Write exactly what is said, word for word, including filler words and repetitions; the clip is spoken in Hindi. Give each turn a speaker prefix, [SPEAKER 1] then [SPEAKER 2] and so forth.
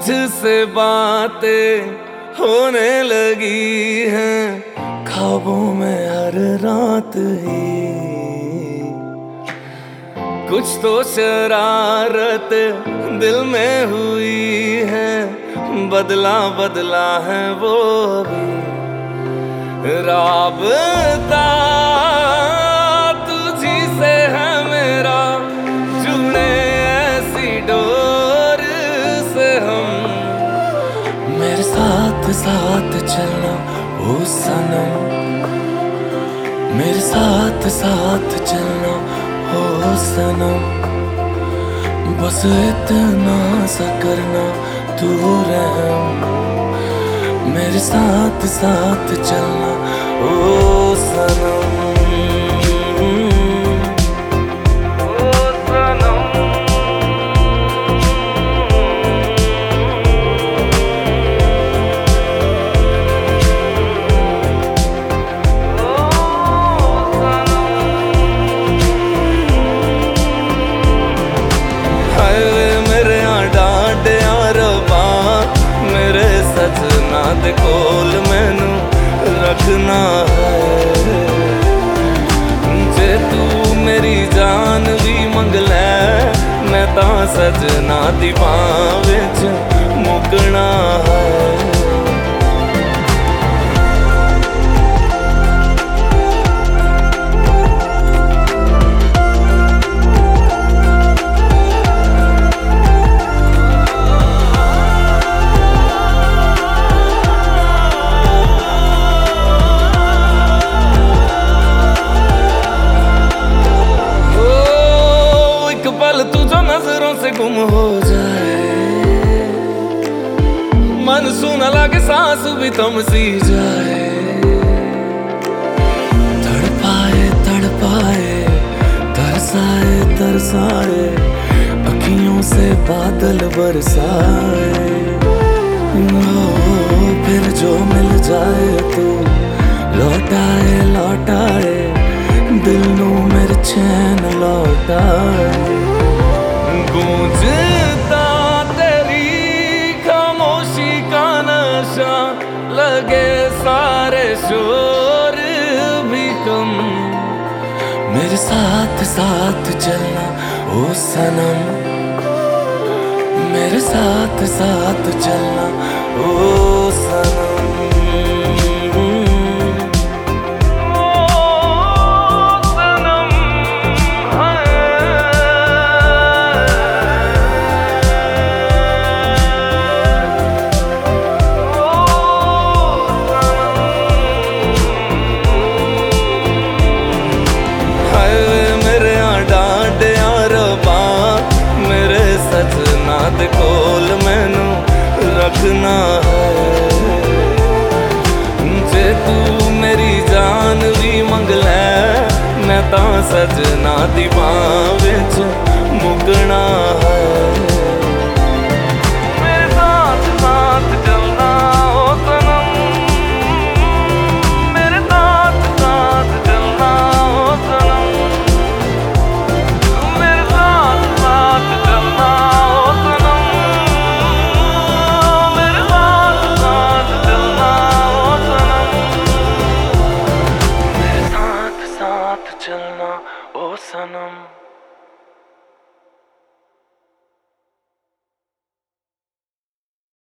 [SPEAKER 1] तुझसे बातें होने लगी हैं ख्वाबों में हर रात ही। कुछ तो शरारत दिल में हुई है, बदला बदला है वो भी राबता तुझी से है मेरा, जुड़े ऐसी डोर से हम। मेरे साथ साथ चलना ओ सनम, मेरे साथ साथ चलना ओ सनम। बस इतना सा करना तू रहम, मेरे साथ साथ चलना ओ सनम। दे कोल मैनू रखना है, जे तू मेरी जान भी मंग लै मैं तां सजना दी बां विच मुकना है। तू जो नजरों से गुम हो जाए, मन सुना लागे सांस भी थम सी जाए। तड़पाए तड़पाए तरसाए तरसाए अखियों से बादल बरसाए। ओ, फिर जो मिल जाए तू लौटाए लौटाए दिल नू मेरे चैन लौटाए। गूंजता तेरी खामोशी का नशा, लगे सारे शोर भी कम। मेरे साथ साथ चलना ओ सनम, मेरे साथ साथ चलना ओ सनम। दे कोल मैनू रखना है, जे तू मेरी जान भी मंग लै मैं तां सजना दी बां विच मुकना है। मेरे साथ साथ चलना ओ सनम, मेरे साथ साथ चलना ओ सनम, मेरे साथ साथ चलना चलना ओ सनम।